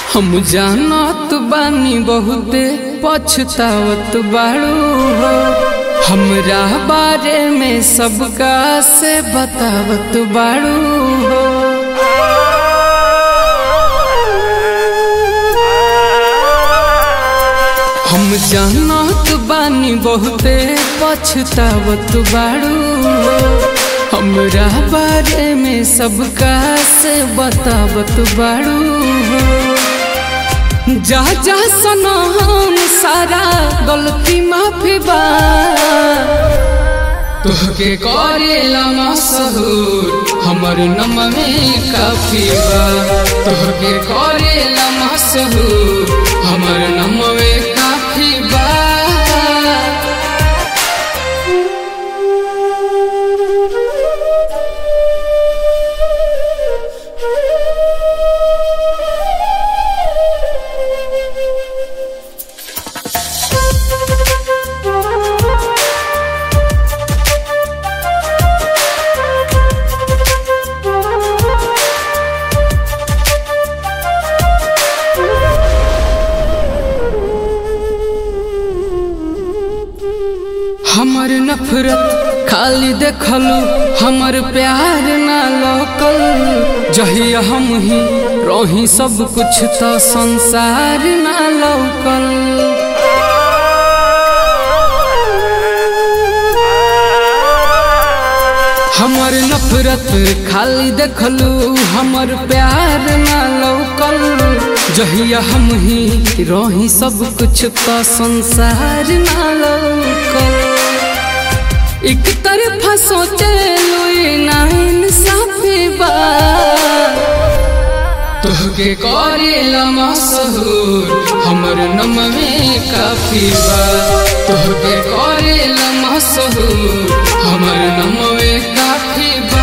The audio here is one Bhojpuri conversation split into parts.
हम जानत बानी बहुते पछतावत बाड़ू हो, हमरा बारे में सबका से बतावत बाड़ू हो। हम जानत बानी बहुते पछतावत बाड़ू हो, हमरा बारे में सबका से बतावत बाड़ू हो। जा जा सनम सारा गलती माफी बा, तोहके करेला मशहूर हमर नम में काफी बा। तोहके करेला मशहूर हमर नम में काफी बा। हमर नफरत खाली देखलू, हमर प्यार ना लोकल। जहिया हम ही रही सब कुछ तो संसार ना लोकल। हमर नफरत खाली देखलू, हमर प्यार ना लोकल। जहिया हम ही रही सब कुछ तो संसार ना लोकल। एक तरफा सोचे लुई ना इंसाफी बा, तोहके करेला मशहूर हमर नम में काफी बा। तोहके करेला मशहूर हमर नम में काफी बा।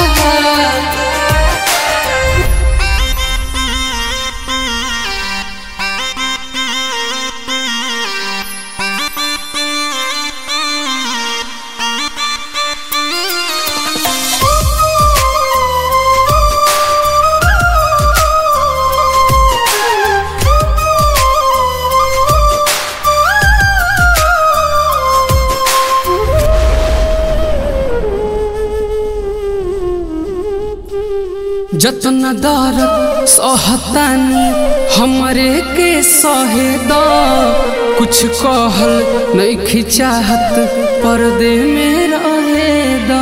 जतना दर्द सहतानी हमरे के सहे द, कुछ कहल नहीं चाहत पर्दे में रहे द।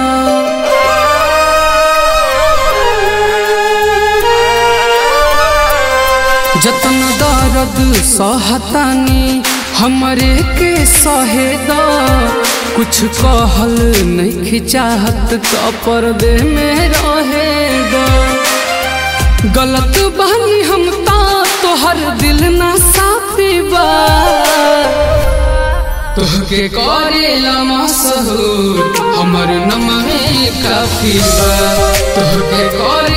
जतना दर्द सहतानी हमरे के सहे द, कुछ कहल नहीं चाहत तो पर्दे में रहे द। गलत बानी हम तोहर दिल ना साफी बा, तोहके करेला मशहूर हमर नम में काफी बा। तोहके